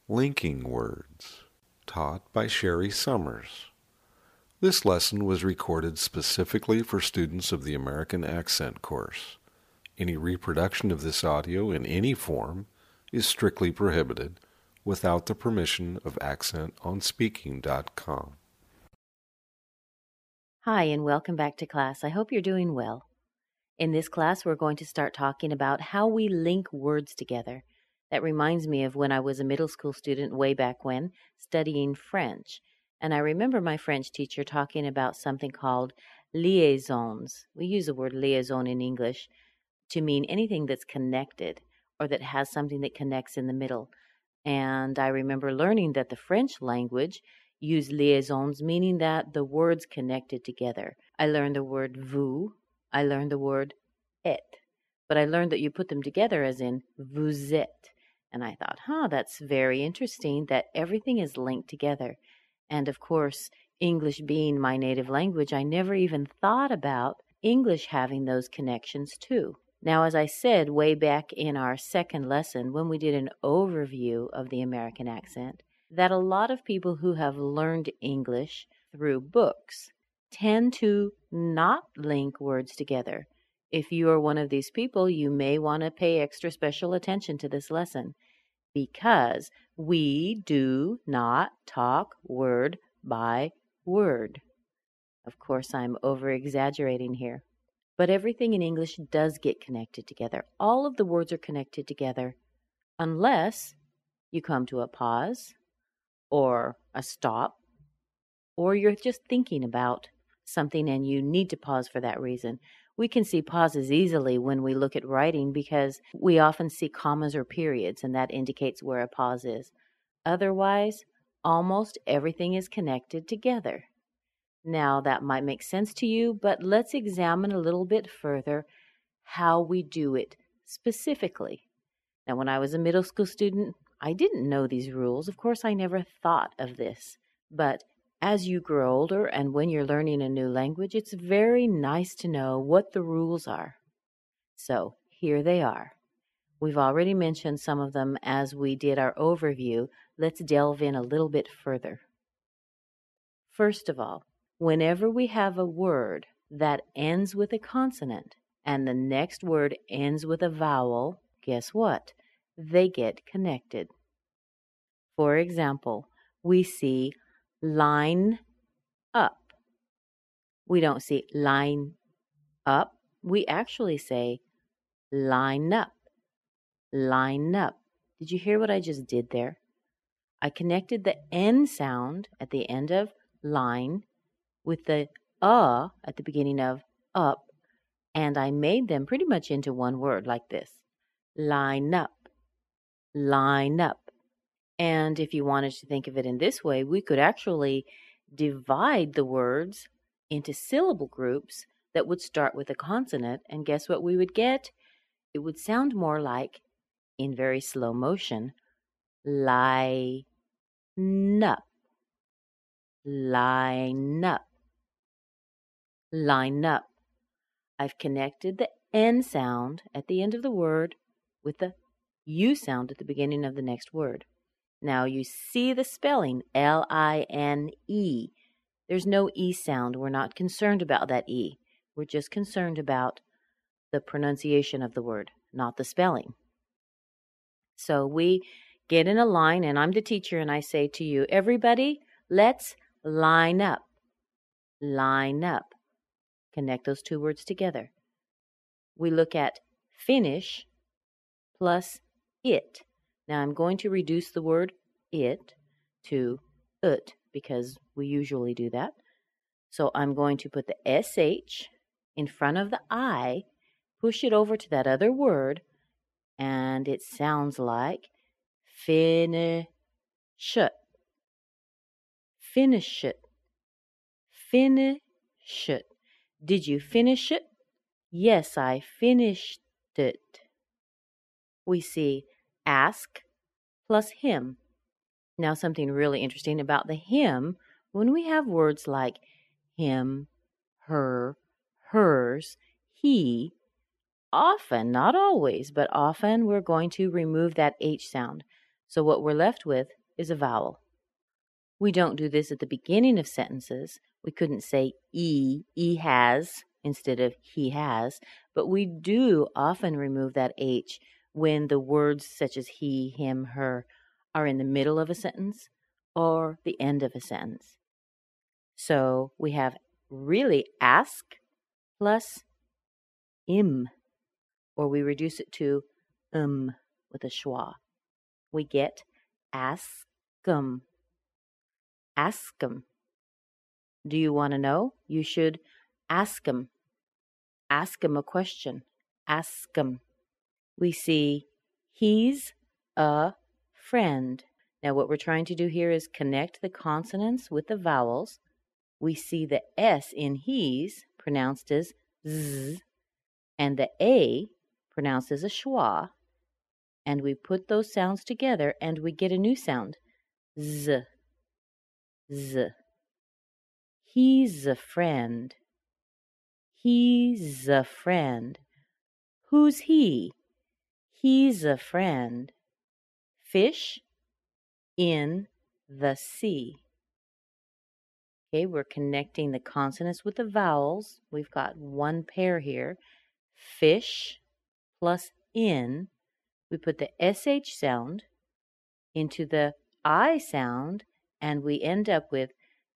Linking Words, taught by Sherry Summers. This lesson was recorded specifically for students of the American Accent course. Any reproduction of this audio in any form is strictly prohibited without the permission of AccentOnSpeaking.com. Hi, and welcome back to class. I hope you're doing well. In this class, we're going to start talking about how we link words together. That reminds me of when I was a middle school student way back when, studying French. And I remember my French teacher talking about something called liaisons. We use the word liaison in English to mean anything that's connected or that has something that connects in the middle. And I remember learning that the French language used liaisons, meaning that the words connected together. I learned the word vous. I learned the word et. But I learned that you put them together as in vous êtes. And I thought, that's very interesting that everything is linked together. And of course, English being my native language, I never even thought about English having those connections too. Now, as I said way back in our second lesson, when we did an overview of the American accent, that a lot of people who have learned English through books tend to not link words together. If you are one of these people, you may want to pay extra special attention to this lesson because we do not talk word by word. Of course, I'm over-exaggerating here. But everything in English does get connected together. All of the words are connected together unless you come to a pause or a stop or you're just thinking about something and you need to pause for that reason. We can see pauses easily when we look at writing because we often see commas or periods, and that indicates where a pause is. Otherwise, almost everything is connected together. Now, that might make sense to you, but let's examine a little bit further how we do it specifically. Now, when I was a middle school student, I didn't know these rules. Of course, I never thought of this. But as you grow older and when you're learning a new language, it's very nice to know what the rules are. So here they are. We've already mentioned some of them as we did our overview. Let's delve in a little bit further. First of all, whenever we have a word that ends with a consonant and the next word ends with a vowel, guess what? They get connected. For example, we see line up. We don't see line up. We actually say line up. Line up. Did you hear what I just did there? I connected the N sound at the end of line with the at the beginning of up, and I made them pretty much into one word like this. Line up. Line up. And if you wanted to think of it in this way, we could actually divide the words into syllable groups that would start with a consonant, and guess what we would get? It would sound more like, in very slow motion, line up, line up, line up. I've connected the N sound at the end of the word with the U sound at the beginning of the next word. Now you see the spelling, L-I-N-E. There's no E sound. We're not concerned about that E. We're just concerned about the pronunciation of the word, not the spelling. So we get in a line, and I'm the teacher, and I say to you, everybody, let's line up. Line up. Connect those two words together. We look at finish plus it. Now I'm going to reduce the word it to ut because we usually do that. So I'm going to put the SH in front of the I, push it over to that other word, and it sounds like finish it. Finish it. Finish it. Did you finish it? Yes, I finished it. We see ask plus him. Now, something really interesting about the him, when we have words like him, her, hers, he, often, not always, but often we're going to remove that H sound. So what we're left with is a vowel. We don't do this at the beginning of sentences. We couldn't say e has, instead of he has, but we do often remove that H when the words such as he, him, her are in the middle of a sentence or the end of a sentence. So we have really ask plus im, or we reduce it to with a schwa. We get askum. Ask 'em. Do you want to know? You should ask 'em. Ask 'em a question. Ask 'em. We see he's a friend. Now what we're trying to do here is connect the consonants with the vowels. We see the S in he's pronounced as z, and the A pronounced as a schwa. And we put those sounds together and we get a new sound. Z. Z. He's a friend. He's a friend. Who's he? He's a friend. Fish in the sea. Okay, we're connecting the consonants with the vowels. We've got one pair here. Fish plus in. We put the SH sound into the I sound, and we end up with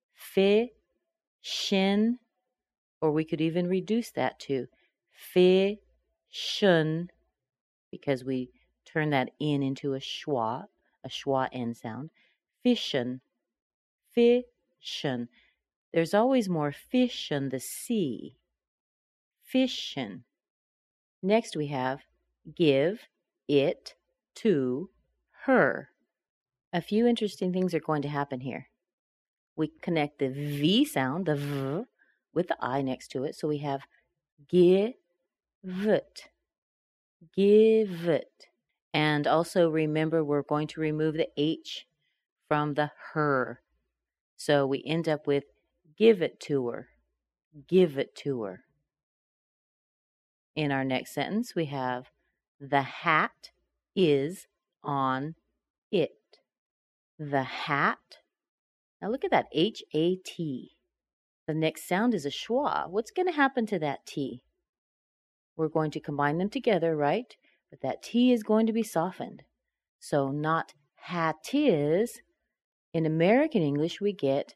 fi-shin, or we could even reduce that to fi-shun, because we turn that in into a schwa N sound. Fishin, fishin. There's always more fish in the sea. Fishin. Next we have give it to her. A few interesting things are going to happen here. We connect the V sound, the V, with the I next to it. So we have give it. Give it. And also remember, we're going to remove the H from the her. So we end up with give it to her. Give it to her. In our next sentence, we have the hat is on it. The hat. Now look at that H-A-T. The next sound is a schwa. What's going to happen to that T? We're going to combine them together, right? But that T is going to be softened. So not hat is. In American English, we get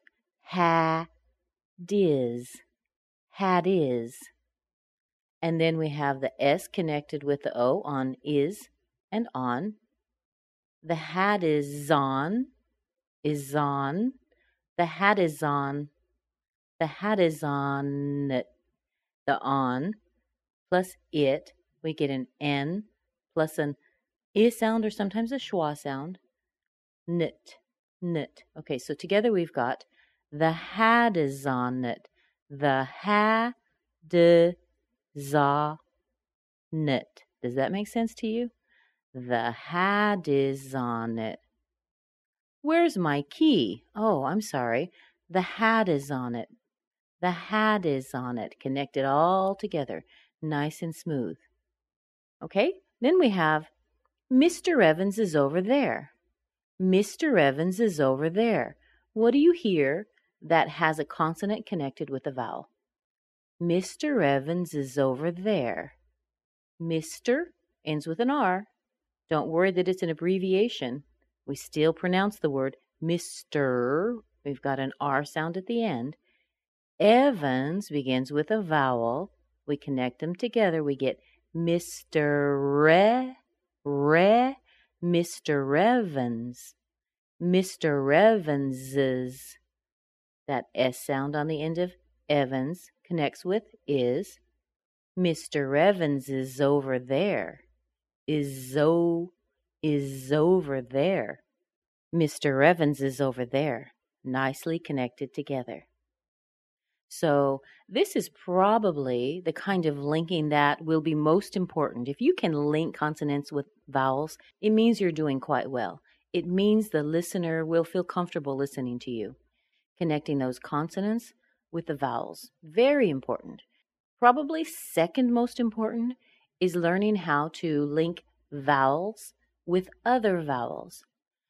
ha-diz. Hat is. And then we have the S connected with the O on is and on. The hat is on. Is on. The hat is on. The hat is on it. The on plus it, we get an N plus an I sound or sometimes a schwa sound. Knit. Knit. Okay, so together we've got the hat is on it. The ha de za knit. Does that make sense to you? The hat is on it. Where's my key? Oh, I'm sorry. The hat is on it. The hat is on it. Connect it all together. Nice and smooth. Okay? Then we have Mr. Evans is over there. Mr. Evans is over there. What do you hear that has a consonant connected with a vowel? Mr. Evans is over there. Mr. ends with an R. Don't worry that it's an abbreviation. We still pronounce the word Mr. We've got an R sound at the end. Evans begins with a vowel. We connect them together. We get Mr. Mr. Evans. Mr. Evans's. That S sound on the end of Evans connects with is. Mr. Evans is over there. Is over there. Mr. Evans is over there. Nicely connected together. So this is probably the kind of linking that will be most important. If you can link consonants with vowels, it means you're doing quite well. It means the listener will feel comfortable listening to you. Connecting those consonants with the vowels. Very important. Probably second most important is learning how to link vowels with other vowels.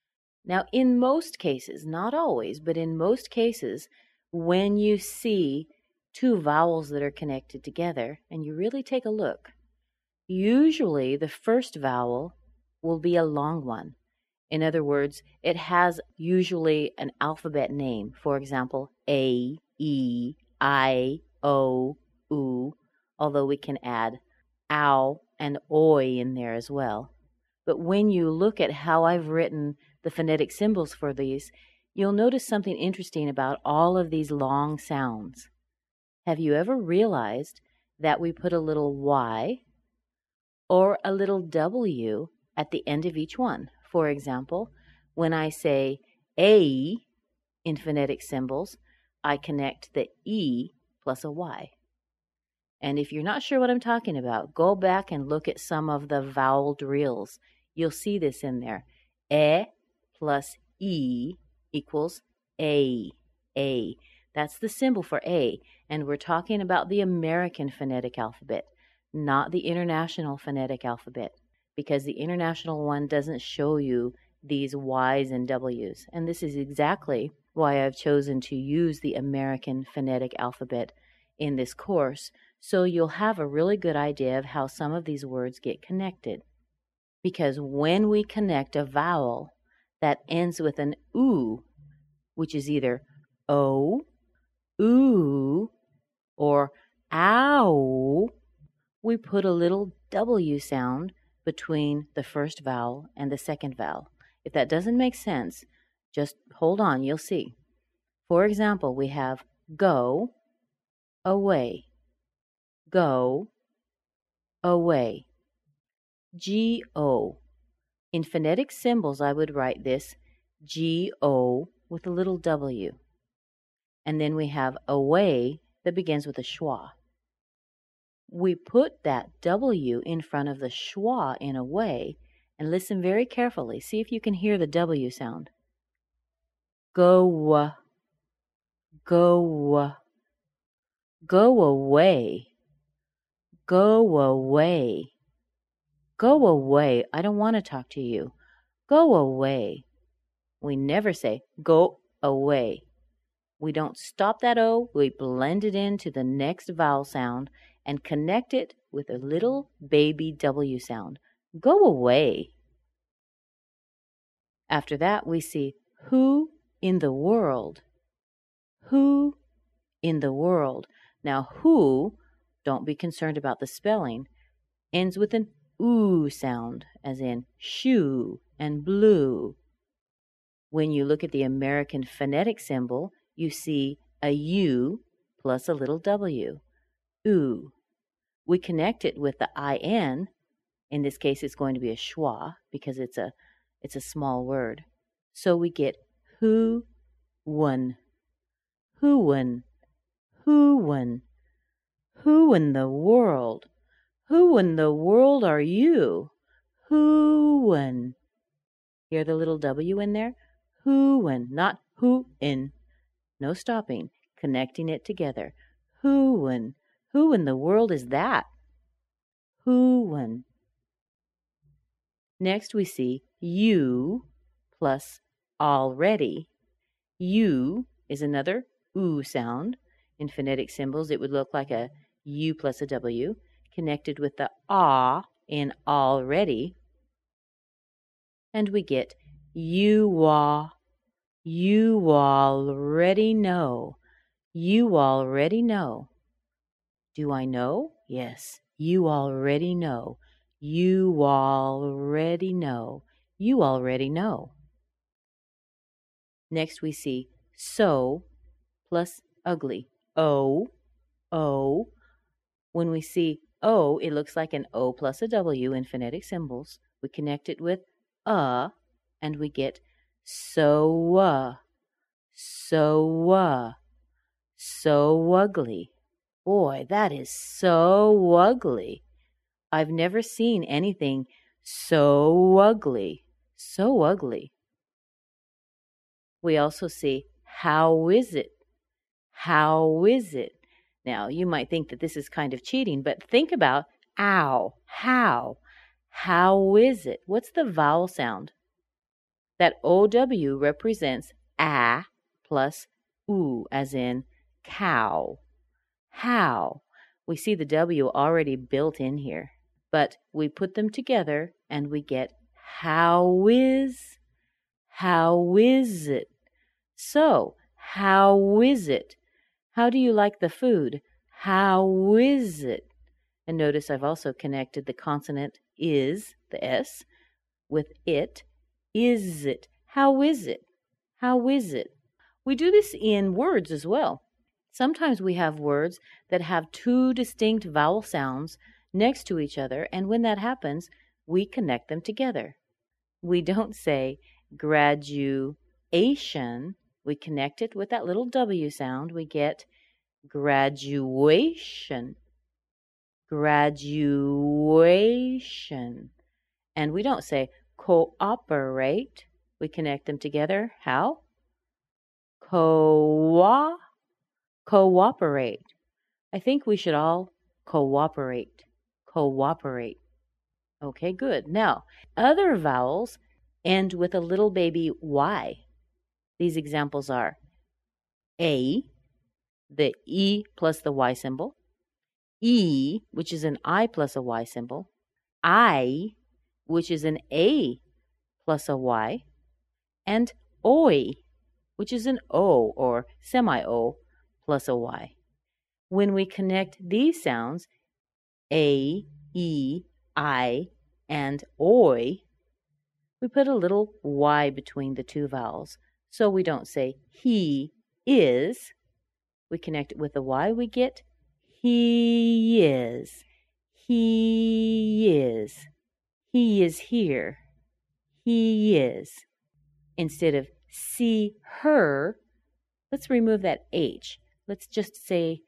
Now, in most cases, not always, but in most cases, when you see two vowels that are connected together, and you really take a look, usually the first vowel will be a long one. In other words, it has usually an alphabet name. For example, A, E, I, O, U, although we can add ow and oi in there as well. But when you look at how I've written the phonetic symbols for these, you'll notice something interesting about all of these long sounds. Have you ever realized that we put a little Y or a little W at the end of each one? For example, when I say A in phonetic symbols, I connect the E plus a Y. And if you're not sure what I'm talking about, go back and look at some of the vowel drills. You'll see this in there. E plus E equals A. A. That's the symbol for A. And we're talking about the American phonetic alphabet, not the international phonetic alphabet, because the international one doesn't show you these Y's and W's. And this is exactly why I've chosen to use the American phonetic alphabet in this course, so you'll have a really good idea of how some of these words get connected. Because when we connect a vowel that ends with an oo, which is either o, oo, or ow, we put a little W sound between the first vowel and the second vowel. If that doesn't make sense, just hold on, you'll see. For example, we have go, away, go, away. G-O. In phonetic symbols, I would write this G-O with a little W. And then we have away that begins with a schwa. We put that W in front of the schwa in away, and listen very carefully. See if you can hear the W sound. Go, go, go away, go away. Go away. I don't want to talk to you. Go away. We never say go away. We don't stop that O. We blend it into the next vowel sound and connect it with a little baby W sound. Go away. After that, we see who in the world. Who in the world. Now, who, don't be concerned about the spelling, ends with an oo sound, as in shoe and blue. When you look at the American phonetic symbol, you see a U plus a little W. Oo. We connect it with the IN. In this case, it's going to be a schwa because it's a small word. So we get who-won, who-won, who-won, who in the world? Who in the world are you? Who-won. Hear the little W in there? Who-won, not who-in. No stopping, connecting it together. Who-won. Who in the world is that? Who-won. Next we see you plus already. You is another oo sound. In phonetic symbols, it would look like a U plus a W, connected with the ah in already. And we get you already know. You already know. Do I know? Yes. You already know. You already know. You already know. Next we see so plus ugly. O. When we see O, it looks like an O plus a W in phonetic symbols. We connect it with and we get so ugly. Boy, that is so ugly. I've never seen anything so ugly. So ugly. We also see how is it? How is it? Now, you might think that this is kind of cheating, but think about ow, how. How is it? What's the vowel sound? That OW represents a plus oo, as in cow. How. We see the W already built in here, but we put them together and we get how is. How is it? So, how is it? How do you like the food? How is it? And notice I've also connected the consonant is, the S, with it. Is it? How is it? How is it? We do this in words as well. Sometimes we have words that have two distinct vowel sounds next to each other, and when that happens, we connect them together. We don't say graduation. We connect it with that little W sound. We get graduation. Graduation. And we don't say cooperate. We connect them together. How? Cooperate. I think we should all cooperate. Cooperate. Okay, good. Now, other vowels end with a little baby Y. These examples are A, the E plus the Y symbol, E, which is an I plus a Y symbol, I, which is an A plus a Y, and OI, which is an O or semi-O plus a Y. When we connect these sounds, A, E, I, and OI, we put a little Y between the two vowels. So we don't say he is. We connect it with the Y, we get he is. He is. He is here. He is. Instead of see her, let's remove that H. Let's just say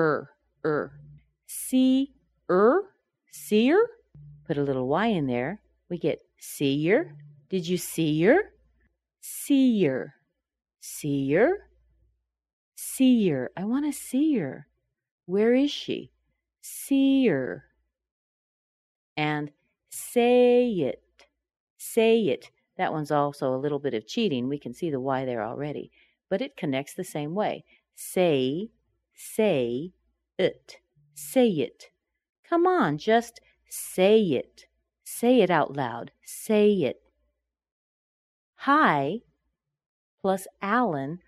See seer? Put a little Y in there. We get seer. Did you see her? Seer. Seer? Seer. I want to see her. Where is she? Seer. And say it. Say it. That one's also a little bit of cheating. We can see the Y there already. But it connects the same way. Say it. Say it. Come on, just say it. Say it out loud. Say it. Hi plus Alan,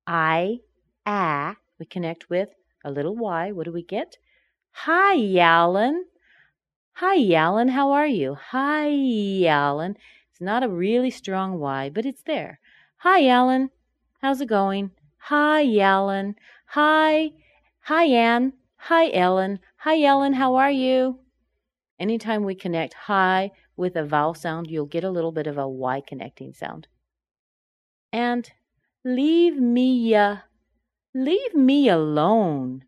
we connect with a little Y. What do we get? Hi, Alan. Hi, Alan. How are you? Hi, Alan. It's not a really strong Y, but it's there. Hi, Alan. How's it going? Hi, Alan. Hi, Ann. Hi, Ellen. Hi, Ellen. How are you? Anytime we connect hi with a vowel sound, you'll get a little bit of a Y connecting sound. And leave me alone. Leave me alone.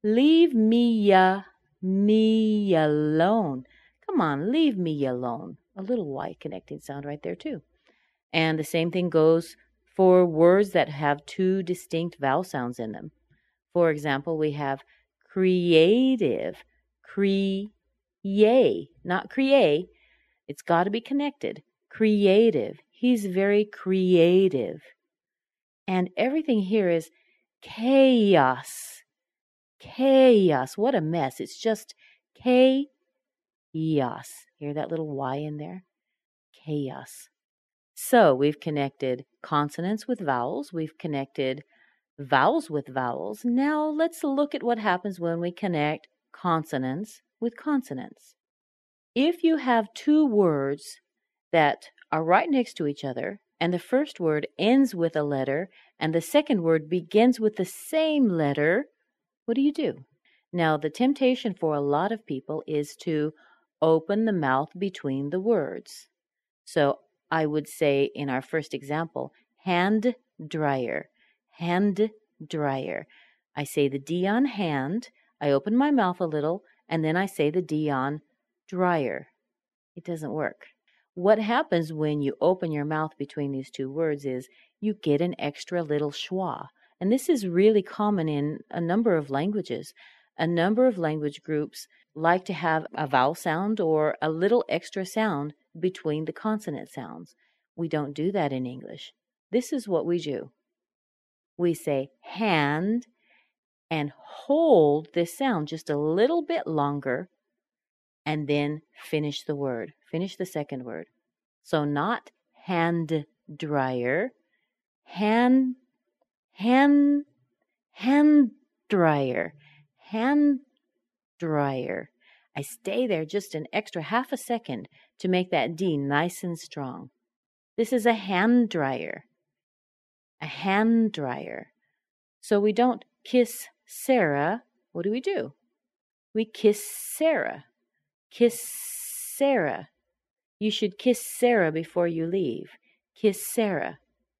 Me alone. Come on, leave me alone. A little Y connecting sound right there too. And the same thing goes for words that have two distinct vowel sounds in them. For example, we have creative. Not create. It's got to be connected. Creative. He's very creative. And everything here is chaos. Chaos. What a mess. It's just chaos. Hear that little Y in there? Chaos. So we've connected consonants with vowels. We've connected vowels with vowels. Now let's look at what happens when we connect consonants with consonants. If you have two words that are right next to each other, and the first word ends with a letter, and the second word begins with the same letter, what do? Now, the temptation for a lot of people is to open the mouth between the words. So I would say in our first example, hand dryer. Hand dryer. I say the D on hand, I open my mouth a little, and then I say the D on dryer. It doesn't work. What happens when you open your mouth between these two words is you get an extra little schwa. And this is really common in a number of languages. A number of language groups like to have a vowel sound or a little extra sound between the consonant sounds. We don't do that in English. This is what we do. We say hand and hold this sound just a little bit longer and then finish the word. Finish the second word. So not hand dryer, hand dryer, hand dryer. I stay there just an extra half a second to make that D nice and strong. This is a hand dryer. A hand dryer. So we don't kiss Sarah. What do? We kiss Sarah. Kiss Sarah. You should kiss Sarah before you leave. Kiss Sarah.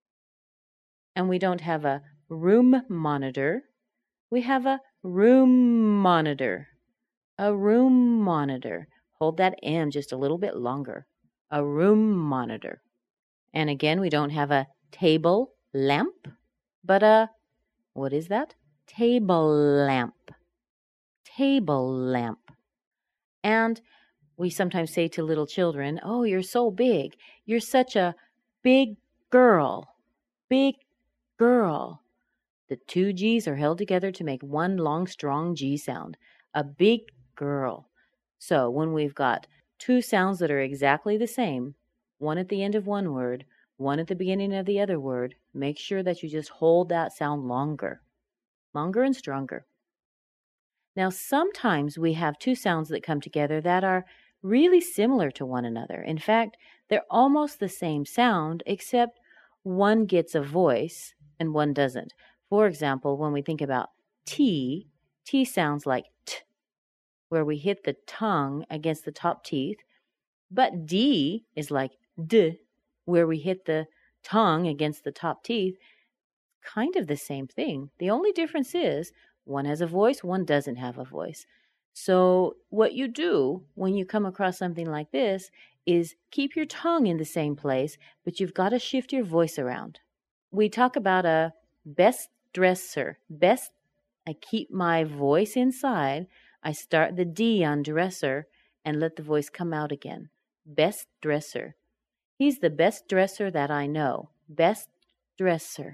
And we don't have a room monitor. We have a room monitor. A room monitor. Hold that M just a little bit longer. A room monitor. And again, we don't have a table lamp, but a, what is that? Table lamp. Table lamp. And we sometimes say to little children, oh, you're so big. You're such a big girl. Big girl. The two G's are held together to make one long, strong G sound. A big girl. So when we've got two sounds that are exactly the same, one at the end of one word, one at the beginning of the other word, make sure that you just hold that sound longer. Longer and stronger. Now, sometimes we have two sounds that come together that are really similar to one another. In fact, they're almost the same sound, except one gets a voice and one doesn't. For example, when we think about T, T sounds like T, where we hit the tongue against the top teeth, but D is like D, where we hit the tongue against the top teeth. Kind of the same thing. The only difference is one has a voice, one doesn't have a voice. So what you do when you come across something like this is keep your tongue in the same place, but you've got to shift your voice around. We talk about a best dresser. Best, I keep my voice inside. I start the D on dresser and let the voice come out again. Best dresser. He's the best dresser that I know. Best dresser.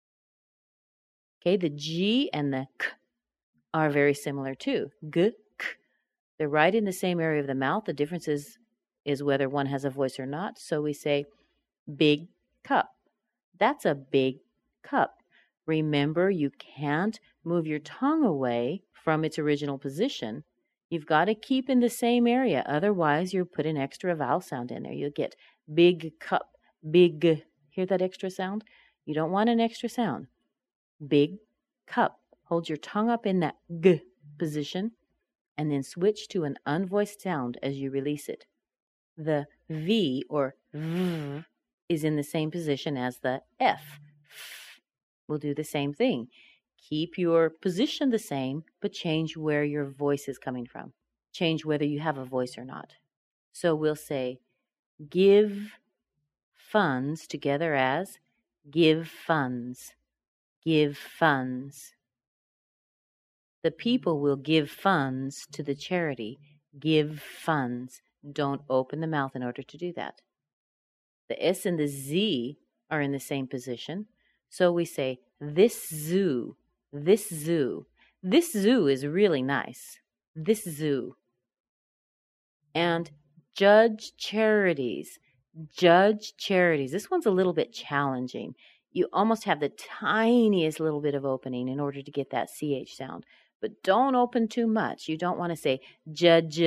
Okay, the G and the K are very similar too. G, K. They're right in the same area of the mouth. The difference is whether one has a voice or not. So we say big cup. That's a big cup. Remember, you can't move your tongue away from its original position. You've got to keep in the same area. Otherwise, you'll put an extra vowel sound in there. You'll get big cup, big. Hear that extra sound? You don't want an extra sound. Big cup. Hold your tongue up in that G position and then switch to an unvoiced sound as you release it. The V or V is in the same position as the F. We'll do the same thing. Keep your position the same, but change where your voice is coming from. Change whether you have a voice or not. So we'll say give funds together as give funds. Give funds. The people will give funds to the charity. Give funds. Don't open the mouth in order to do that. The S and the Z are in the same position. So we say this zoo. This zoo. This zoo is really nice. This zoo. And judge charities. Judge charities. This one's a little bit challenging. You almost have the tiniest little bit of opening in order to get that CH sound. But don't open too much. You don't want to say judge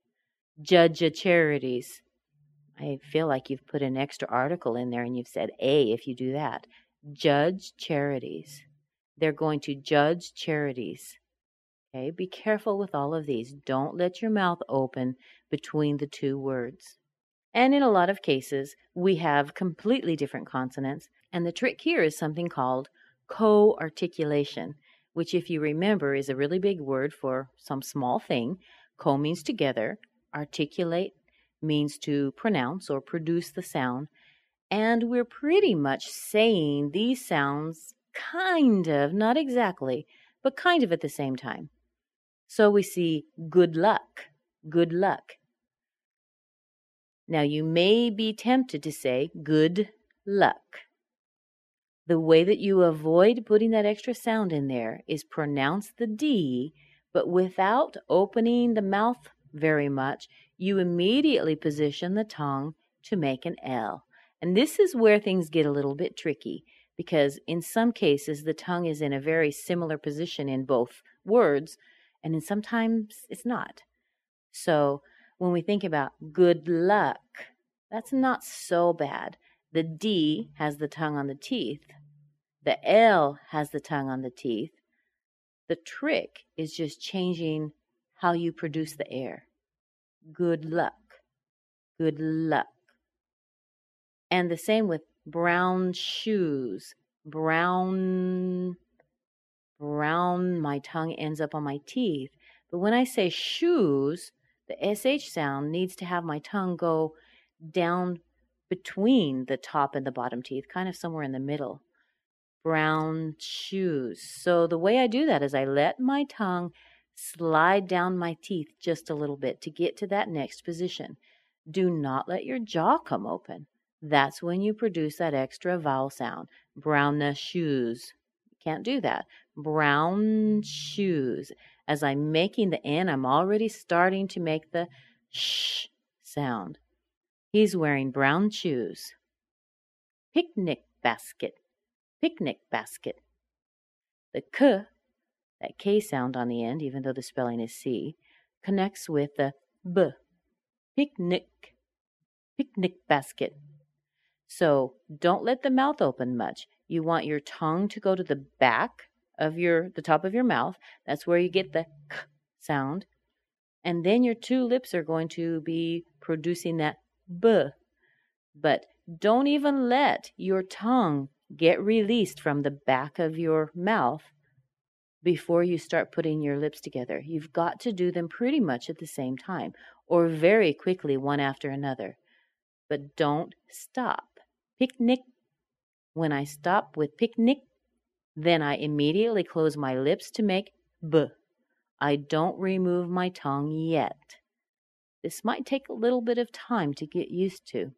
charities. I feel like you've put an extra article in there and you've said A if you do that. Judge charities. They're going to judge charities. Okay, be careful with all of these. Don't let your mouth open between the two words. And in a lot of cases, we have completely different consonants. And the trick here is something called co-articulation, which, if you remember, is a really big word for some small thing. Co means together. Articulate means to pronounce or produce the sound. And we're pretty much saying these sounds kind of, not exactly, but kind of at the same time. So we see good luck, good luck. Now, you may be tempted to say, good luck. The way that you avoid putting that extra sound in there is pronounce the D, but without opening the mouth very much, you immediately position the tongue to make an L. And this is where things get a little bit tricky, because in some cases the tongue is in a very similar position in both words, and in sometimes it's not. So when we think about good luck, that's not so bad. The D has the tongue on the teeth. The L has the tongue on the teeth. The trick is just changing how you produce the air. Good luck. Good luck. And the same with brown shoes. Brown, my tongue ends up on my teeth. But when I say shoes, the SH sound needs to have my tongue go down between the top and the bottom teeth, kind of somewhere in the middle. Brown shoes. So the way I do that is I let my tongue slide down my teeth just a little bit to get to that next position. Do not let your jaw come open. That's when you produce that extra vowel sound. Brown shoes. You can't do that. Brown shoes. As I'm making the N, I'm already starting to make the sh sound. He's wearing brown shoes. Picnic basket. Picnic basket. The K, that K sound on the end, even though the spelling is C, connects with the B. Picnic. Picnic basket. So don't let the mouth open much. You want your tongue to go to the back of the top of your mouth. That's where you get the K sound. And then your two lips are going to be producing that B. But don't even let your tongue get released from the back of your mouth before you start putting your lips together. You've got to do them pretty much at the same time, or very quickly one after another. But don't stop. Picnic. When I stop with picnic, then I immediately close my lips to make B. I don't remove my tongue yet. This might take a little bit of time to get used to.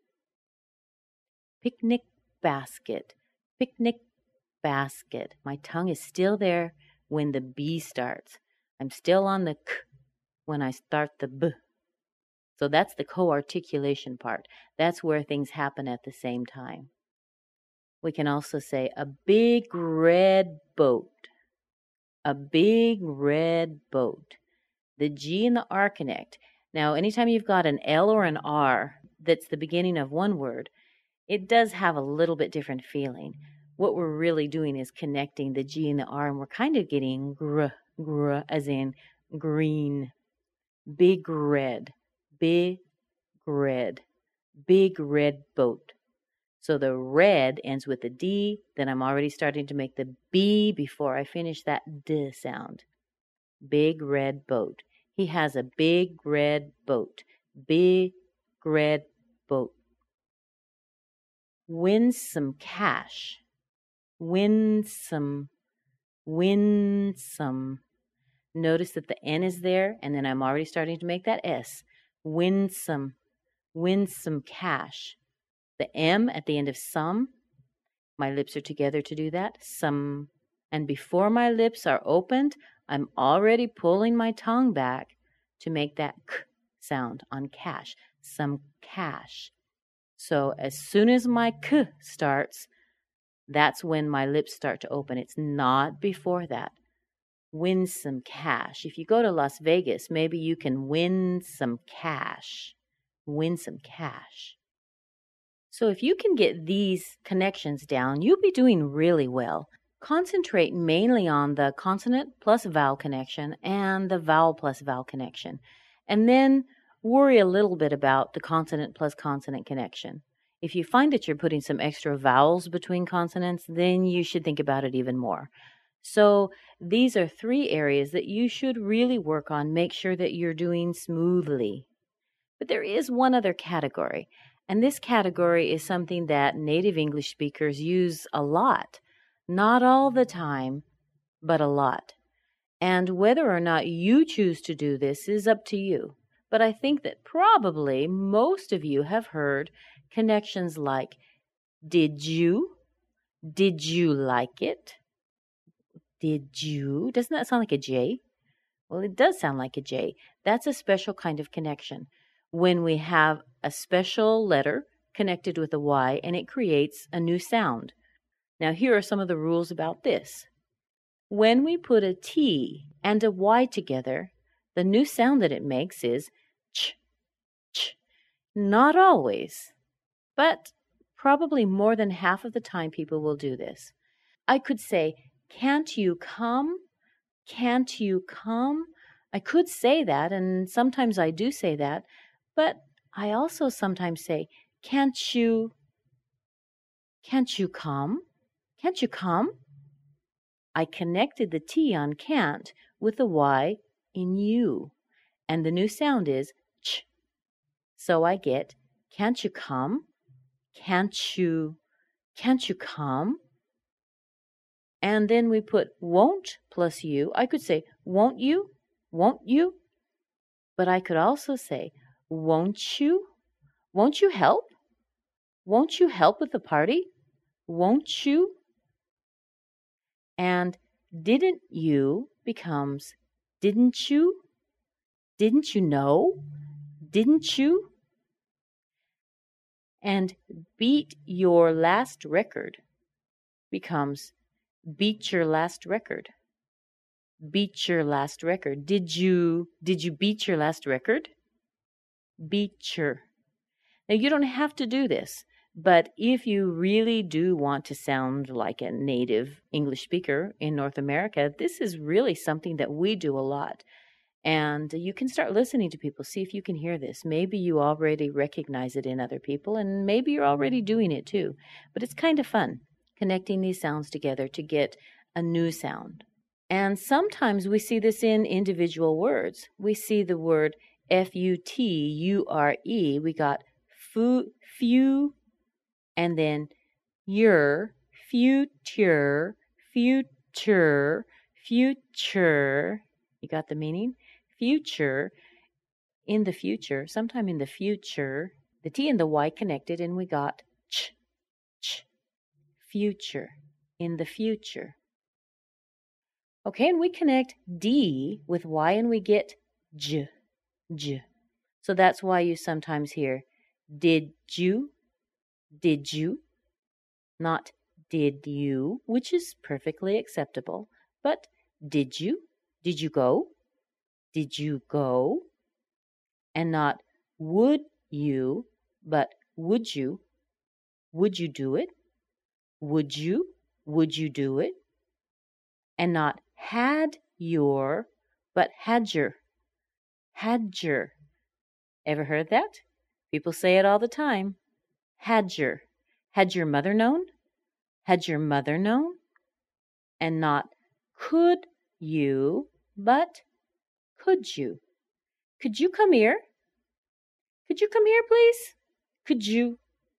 Picnic basket. Picnic basket. My tongue is still there when the B starts. I'm still on the K when I start the B. So that's the co-articulation part. That's where things happen at the same time. We can also say a big red boat. A big red boat. The G and the R connect. Now, anytime you've got an L or an R that's the beginning of one word, it does have a little bit different feeling. What we're really doing is connecting the G and the R, and we're kind of getting gr, as in green. Big red, big red, big red boat. So the red ends with the D, then I'm already starting to make the B before I finish that D sound. Big red boat. He has a big red boat. Big red boat. Win some cash. Win some. Notice that the N is there, and then I'm already starting to make that S. Win some cash. The M at the end of some, my lips are together to do that. Some. And before my lips are opened, I'm already pulling my tongue back to make that K sound on cash. Some cash. So as soon as my K starts, that's when my lips start to open. It's not before that. Win some cash. If you go to Las Vegas, maybe you can win some cash. Win some cash. So if you can get these connections down, you'll be doing really well. Concentrate mainly on the consonant plus vowel connection and the vowel plus vowel connection. And then worry a little bit about the consonant plus consonant connection. If you find that you're putting some extra vowels between consonants, then you should think about it even more. So these are 3 areas that you should really work on. Make sure that you're doing smoothly. But there is one other category, and this category is something that native English speakers use a lot. Not all the time, but a lot. And whether or not you choose to do this is up to you. But I think that probably most of you have heard connections like did you? Did you like it? Did you? Doesn't that sound like a J? Well, it does sound like a J. That's a special kind of connection. When we have a special letter connected with a Y and it creates a new sound. Now, here are some of the rules about this. When we put a T and a Y together, the new sound that it makes is ch, ch. Not always, but probably more than half of the time people will do this. I could say, can't you come? Can't you come? I could say that, and sometimes I do say that, but I also sometimes say, can't you come? Can't you come? I connected the T on can't with the Y in you, and the new sound is ch. So I get, can't you come? Can't you come? And then we put won't plus you. I could say, won't you? Won't you? But I could also say, won't you? Won't you help? Won't you help with the party? Won't you? And didn't you becomes didn't you? Didn't you know? Didn't you? And beat your last record becomes beat your last record. Beat your last record. Did you beat your last record? Beat your. Now you don't have to do this, but if you really do want to sound like a native English speaker in North America, this is really something that we do a lot. And you can start listening to people, see if you can hear this. Maybe you already recognize it in other people, and maybe you're already doing it too. But it's kind of fun connecting these sounds together to get a new sound. And sometimes we see this in individual words. We see the word F-U-T-U-R-E. We got few, and then your, future. You got the meaning? Future, in the future, sometime in the future, the T and the Y connected, and we got ch, future, in the future. Okay, and we connect D with Y and we get j. So that's why you sometimes hear did you, not did you, which is perfectly acceptable, but did you go, and not would you, but would you do it, would you do it, and not had your, but had your. Ever heard that? People say it all the time. Had your mother known? Had your mother known? And not could you, but could you? Could you come here? Could you come here, please? Could you?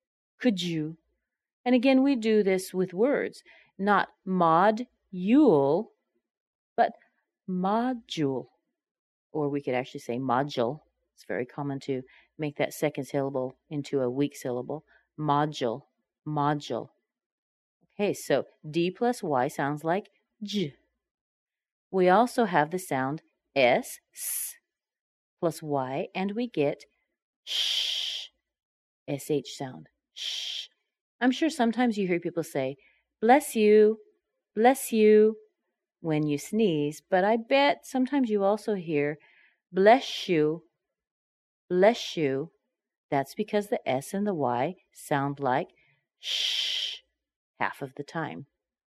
And again, we do this with words, not module, but module. Or we could actually say module. It's very common to make that second syllable into a weak syllable. Module. Okay, so D plus Y sounds like J. We also have the sound S plus Y, and we get sh, SH sound. Shh. I'm sure sometimes you hear people say, bless you, when you sneeze, but I bet sometimes you also hear, bless you. That's because the S and the Y sound like shh half of the time.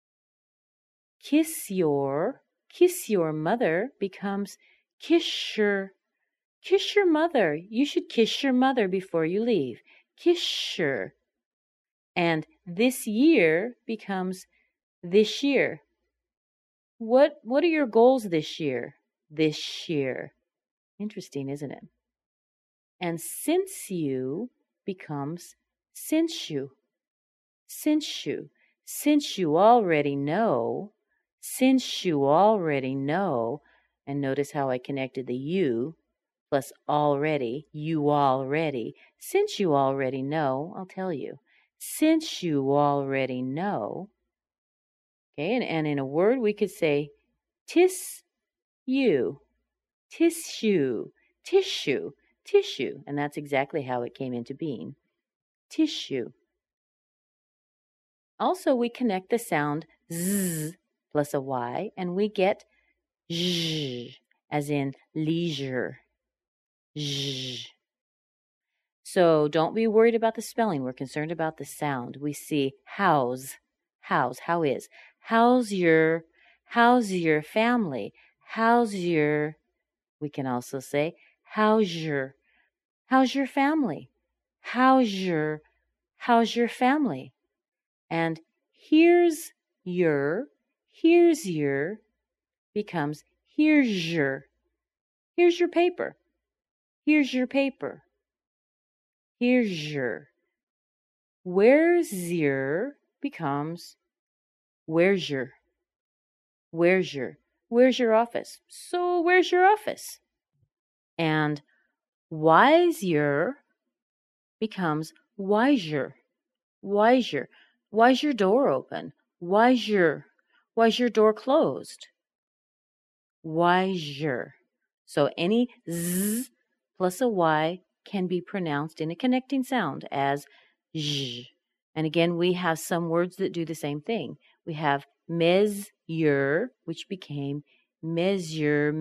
Kiss your mother becomes kiss your mother. You should kiss your mother before you leave. Kiss her. And this year becomes this year. What are your goals this year? Interesting, isn't it? And since you becomes since you. Since you already know. And notice how I connected the you plus already, you already. Since you already know, I'll tell you. Since you already know. Okay, and in a word we could say tis you, tissue, tissue, tissue. And that's exactly how it came into being. Tissue. Also, we connect the sound z plus a y, and we get zh, as in leisure. Zh. So don't be worried about the spelling. We're concerned about the sound. We see how's, how is. How's your family? We can also say how's your family? How's your family? And here's your becomes here's your paper. Here's your paper. Here's your. Where's your becomes where's your. Where's your office? So where's your office? And why's your becomes why's your door open? Why's your door closed? Why's your. So any z plus a y can be pronounced in a connecting sound as zh. And again, we have some words that do the same thing. We have measure, which became measure.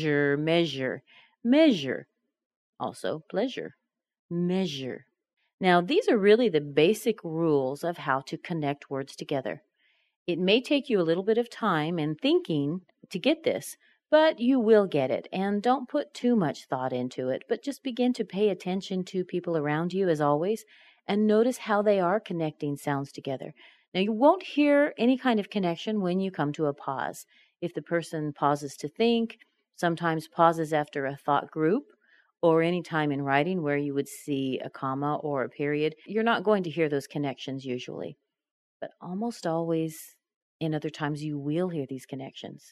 Measure, also pleasure. Measure. Now, these are really the basic rules of how to connect words together. It may take you a little bit of time and thinking to get this, but you will get it. And don't put too much thought into it, but just begin to pay attention to people around you, as always, and notice how they are connecting sounds together. Now, you won't hear any kind of connection when you come to a pause. If the person pauses to think, sometimes pauses after a thought group, or any time in writing where you would see a comma or a period, you're not going to hear those connections usually. But almost always, in other times, you will hear these connections.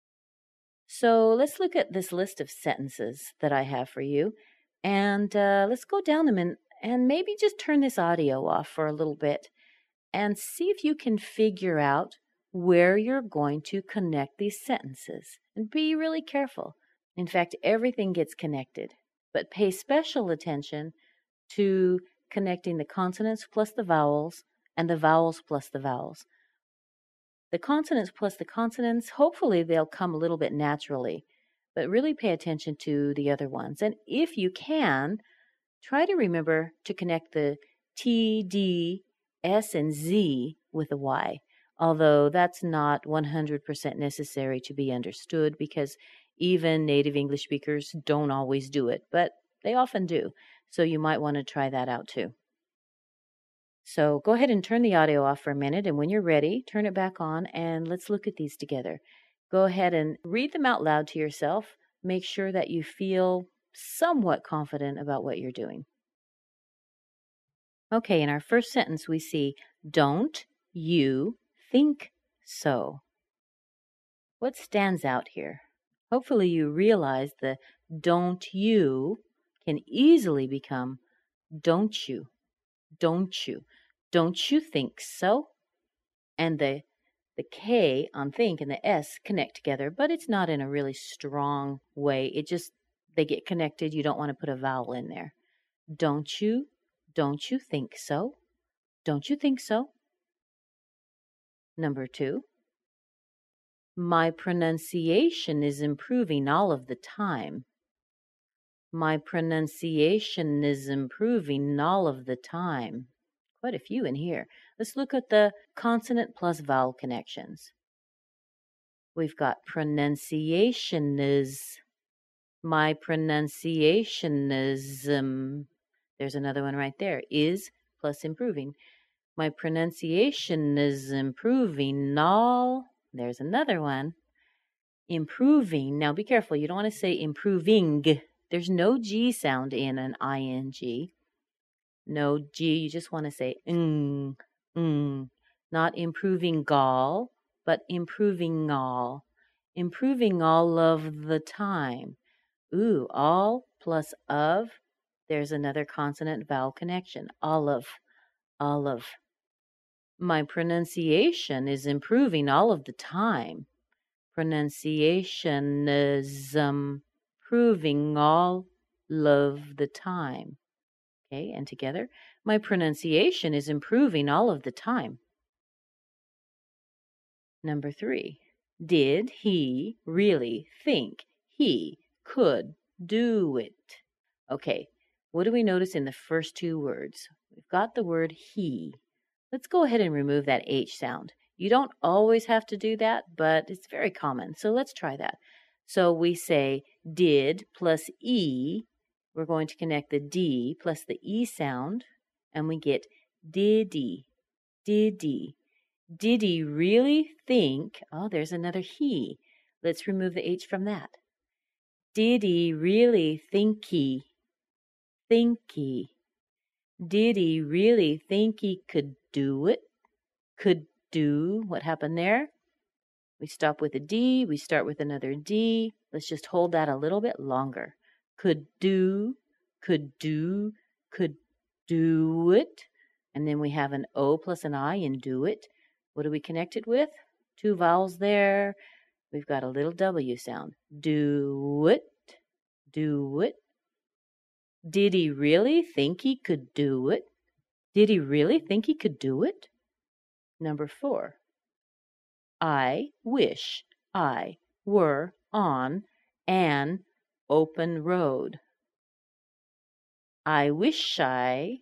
So let's look at this list of sentences that I have for you, and let's go down them and maybe just turn this audio off for a little bit and see if you can figure out where you're going to connect these sentences. And be really careful. In fact, everything gets connected, but pay special attention to connecting the consonants plus the vowels and the vowels plus the vowels. The consonants plus the consonants, hopefully they'll come a little bit naturally, but really pay attention to the other ones. And if you can, try to remember to connect the T, D, S, and Z with a Y, although that's not 100% necessary to be understood because even native English speakers don't always do it, but they often do. So you might want to try that out too. So go ahead and turn the audio off for a minute, and when you're ready, turn it back on, and let's look at these together. Go ahead and read them out loud to yourself. Make sure that you feel somewhat confident about what you're doing. Okay, in our first sentence, we see, don't you think so? What stands out here? Hopefully you realize the don't you can easily become don't you. Don't you? Don't you think so? And the K on think and the S connect together, but it's not in a really strong way. They get connected. You don't want to put a vowel in there. Don't you think so? Don't you think so? Number 2. My pronunciation is improving all of the time. My pronunciation is improving all of the time. Quite a few in here. Let's look at the consonant plus vowel connections. We've got pronunciation is. My pronunciation is. There's another one right there. Is plus improving. My pronunciation is improving all. There's another one. Improving. Now be careful. You don't want to say improving. There's no G sound in an ing. No G. You just want to say Not improving all, but improving all. Improving all of the time. All plus of, there's another consonant vowel connection. Olive, olive. My pronunciation is improving all of the time. Pronunciation is improving all of the time. Okay, and together, my pronunciation is improving all of the time. Number 3, did he really think he could do it? Okay, what do we notice in the first 2 words? We've got the word he. Let's go ahead and remove that H sound. You don't always have to do that, but it's very common. So let's try that. So we say did plus E. We're going to connect the D plus the E sound, and we get did he. Did he. Did he really think? Oh, there's another he. Let's remove the H from that. Did he really think he? Think he. Did he really think he could do it? Could do. What happened there? We stop with a D. We start with another D. Let's just hold that a little bit longer. Could do. Could do. Could do it. And then we have an O plus an I in do it. What do we connect it with? 2 vowels there. We've got a little W sound. Do it. Do it. Did he really think he could do it? Did he really think he could do it? Number 4. I wish I were on an open road. I wish I,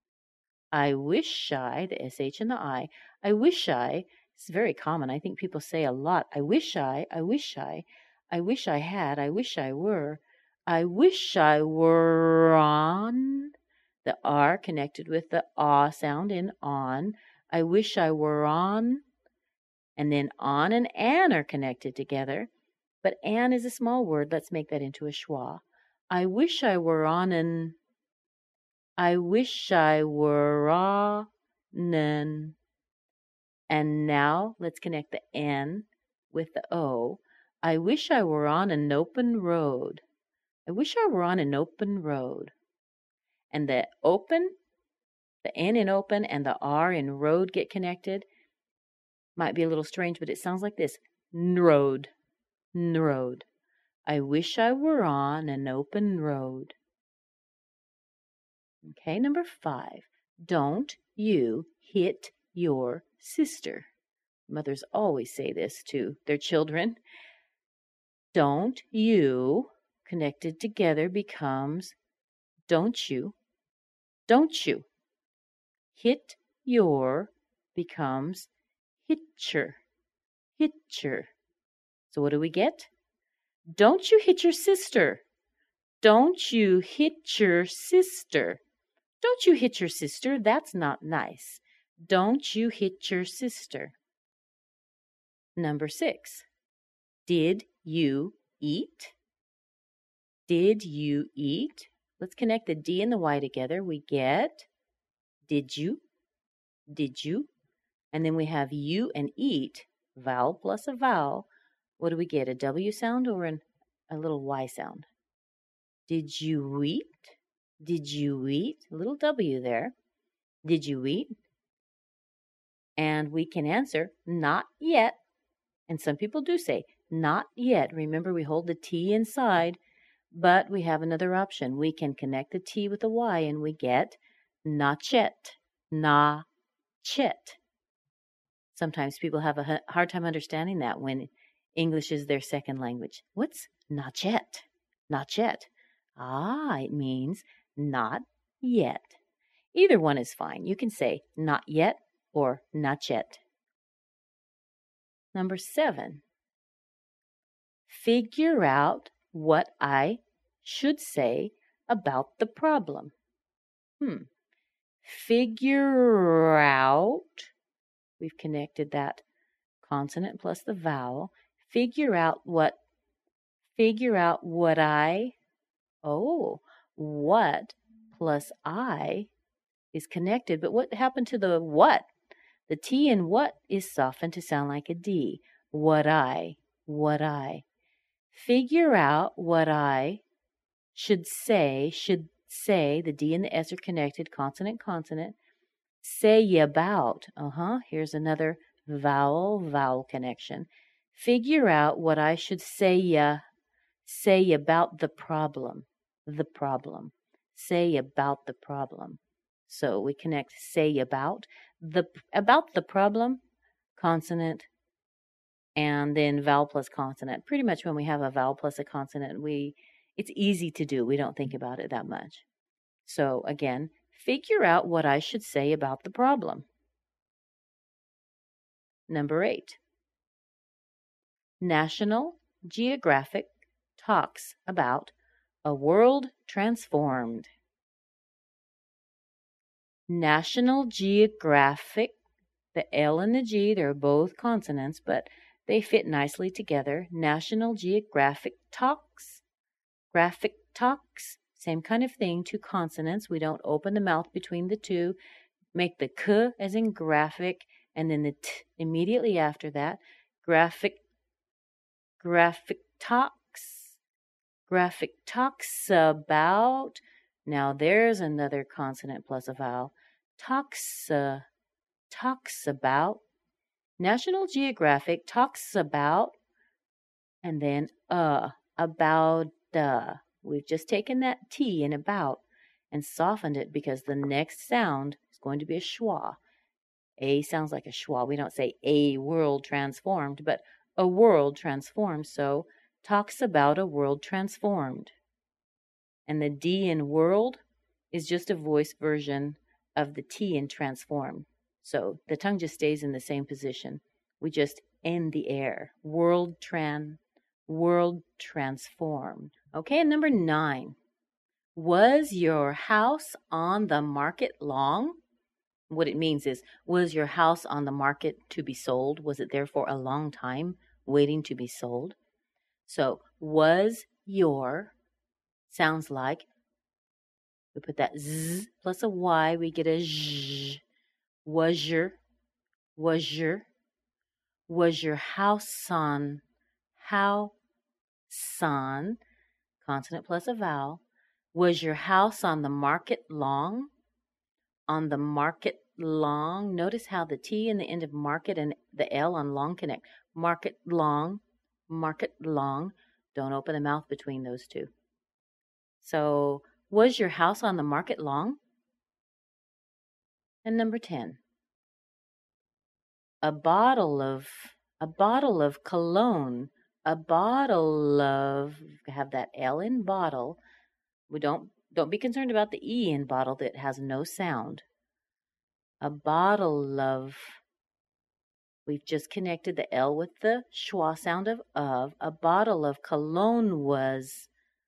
the SH and the I wish I, it's very common. I think people say a lot. I wish I wish I had, I wish I were. I wish I were on, the R connected with the ah sound in on. I wish I were on, and then on and an are connected together. But an is a small word. Let's make that into a schwa. I wish I were on an, I wish I were on an. And now let's connect the N with the O. I wish I were on an open road. I wish I were on an open road. And the open, the N in open and the R in road get connected. Might be a little strange, but it sounds like this. N-road. N-road. I wish I were on an open road. Okay, number 5. Don't you hit your sister. Mothers always say this to their children. Don't you connected together becomes don't you. Don't you. Hit your becomes hitcher. Hitcher. So what do we get? Don't you hit your sister. Don't you hit your sister. Don't you hit your sister. That's not nice. Don't you hit your sister. Number 6. Did you eat? Did you eat? Let's connect the D and the Y together. We get did you? Did you? And then we have you and eat, vowel plus a vowel. What do we get? A W sound or a little Y sound? Did you eat? Did you eat? A little W there. Did you eat? And we can answer not yet. And some people do say not yet. Remember, we hold the T inside, but we have another option. We can connect the T with the Y and we get not yet. Not yet. Sometimes people have a hard time understanding that when English is their second language. What's not yet? Not yet. Ah, it means not yet. Either one is fine. You can say not yet or not yet. Number 7. Figure out what I should say about the problem. Figure out. We've connected that consonant plus the vowel. Figure out what what plus I is connected. But what happened to the what? The T in what is softened to sound like a D. What I. Figure out what I should say, the D and the S are connected, consonant, consonant. Say about, here's another vowel connection. Figure out what I should say about the problem. Say about the problem. So we connect say about the problem, consonant, and then vowel plus consonant. Pretty much when we have a vowel plus a consonant, it's easy to do. We don't think about it that much. So again, figure out what I should say about the problem. Number 8. National Geographic talks about a world transformed. National Geographic, the L and the G, they're both consonants, but they fit nicely together. National Geographic talks. Graphic talks, same kind of thing, 2 consonants. We don't open the mouth between the 2. Make the K as in graphic, and then the T immediately after that. Graphic talks. Graphic talks about. Now there's another consonant plus a vowel. Talks about. National Geographic talks about, and then about. We've just taken that T in about and softened it because the next sound is going to be a schwa. A sounds like a schwa. We don't say a world transformed, but a world transformed. So talks about a world transformed. And the D in world is just a voice version of the T in transform. So the tongue just stays in the same position. We just end the air. World transformed. Okay, and number 9. Was your house on the market long? What it means is, was your house on the market to be sold? Was it there for a long time waiting to be sold? So, was your sounds like, we put that Z plus a Y, we get a Z. Was your house on, consonant plus a vowel. Was your house on the market long? On the market long. Notice how the T in the end of market and the L on long connect. Market long. Don't open the mouth between those 2. So, was your house on the market long? And number 10. A bottle of cologne. Have that L in bottle. We don't be concerned about the E in bottle that has no sound. A bottle of, we've just connected the L with the schwa sound of. A bottle of cologne was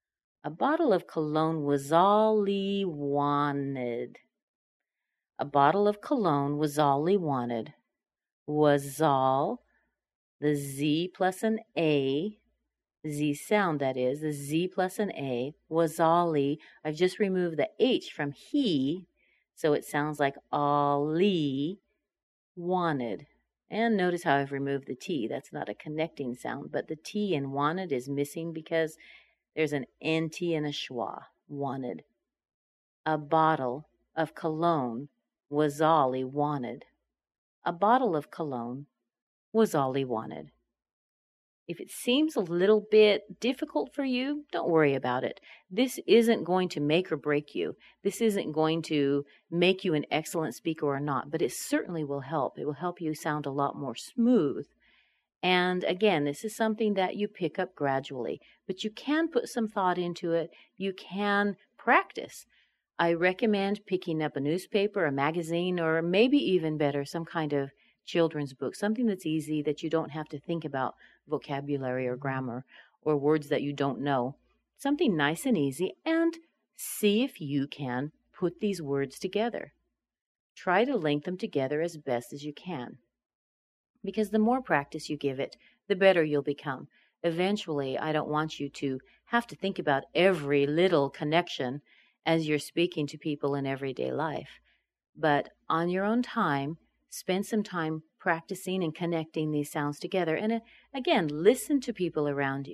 all he wanted. A bottle of cologne was all he wanted. Was all, the Z plus an A, Z sound that is, the Z plus an A, was all-y. I've just removed the H from he, so it sounds like all-y wanted. And notice how I've removed the T. That's not a connecting sound, but the T in wanted is missing because there's an NT and a schwa, wanted. A bottle of cologne was all he wanted. A bottle of cologne was all he wanted. If it seems a little bit difficult for you, don't worry about it. This isn't going to make or break you. This isn't going to make you an excellent speaker or not, but it certainly will help. It will help you sound a lot more smooth. And again, this is something that you pick up gradually, but you can put some thought into it. You can practice. I recommend picking up a newspaper, a magazine, or maybe even better, some kind of children's book, something that's easy that you don't have to think about vocabulary or grammar or words that you don't know. Something nice and easy, and see if you can put these words together. Try to link them together as best as you can. Because the more practice you give it, the better you'll become. Eventually, I don't want you to have to think about every little connection as you're speaking to people in everyday life. But on your own time, spend some time practicing and connecting these sounds together. And again, listen to people around you.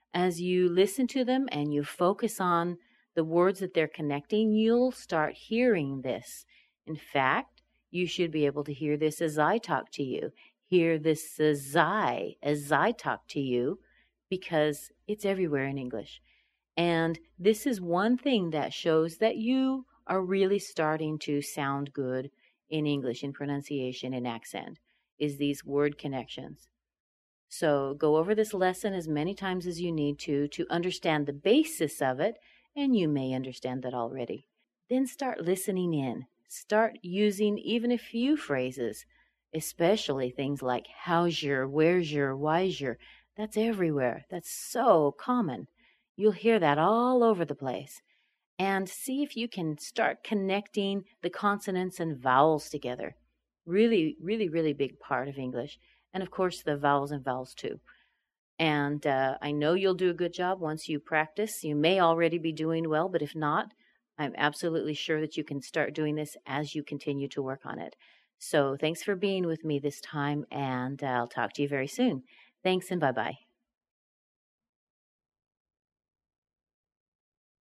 As you listen to them and you focus on the words that they're connecting, you'll start hearing this. In fact, you should be able to hear this as I talk to you. Hear this as I talk to you, because it's everywhere in English. And this is one thing that shows that you are really starting to sound good in English, in pronunciation and accent, is these word connections. So go over this lesson as many times as you need to understand the basis of it, and you may understand that already. Then start listening in. Start using even a few phrases, especially things like how's your, where's your, why's your. That's everywhere. That's so common. You'll hear that all over the place. And see if you can start connecting the consonants and vowels together. Really, really, really big part of English. And of course, the vowels and vowels too. And I know you'll do a good job once you practice. You may already be doing well, but if not, I'm absolutely sure that you can start doing this as you continue to work on it. So thanks for being with me this time, and I'll talk to you very soon. Thanks, and bye-bye.